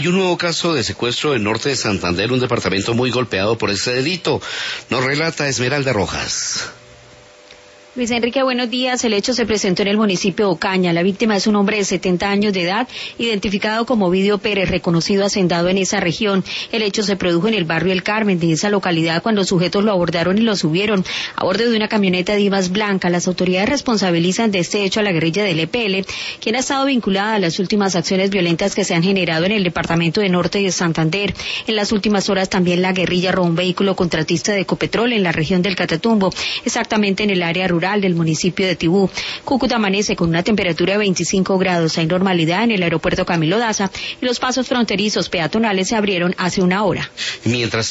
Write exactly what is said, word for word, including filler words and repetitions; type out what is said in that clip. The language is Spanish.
Y un nuevo caso de secuestro en norte de Santander, un departamento muy golpeado por este delito. Nos relata Esmeralda Rojas. Luis Enrique, buenos días. El hecho se presentó en el municipio de Ocaña. La víctima es un hombre de setenta años de edad, identificado como Ovidio Pérez, reconocido hacendado en esa región. El hecho se produjo en el barrio El Carmen de esa localidad cuando sujetos lo abordaron y lo subieron a bordo de una camioneta Divas blanca. Las autoridades responsabilizan de este hecho a la guerrilla del E P L, quien ha estado vinculada a las últimas acciones violentas que se han generado en el departamento de Norte de Santander. En las últimas horas también la guerrilla robó un vehículo contratista de Ecopetrol en la región del Catatumbo, exactamente en el área rural del municipio de Tibú. Cúcuta amanece con una temperatura de veinticinco grados. Hay normalidad en el aeropuerto Camilo Daza y los pasos fronterizos peatonales se abrieron hace una hora. Mientras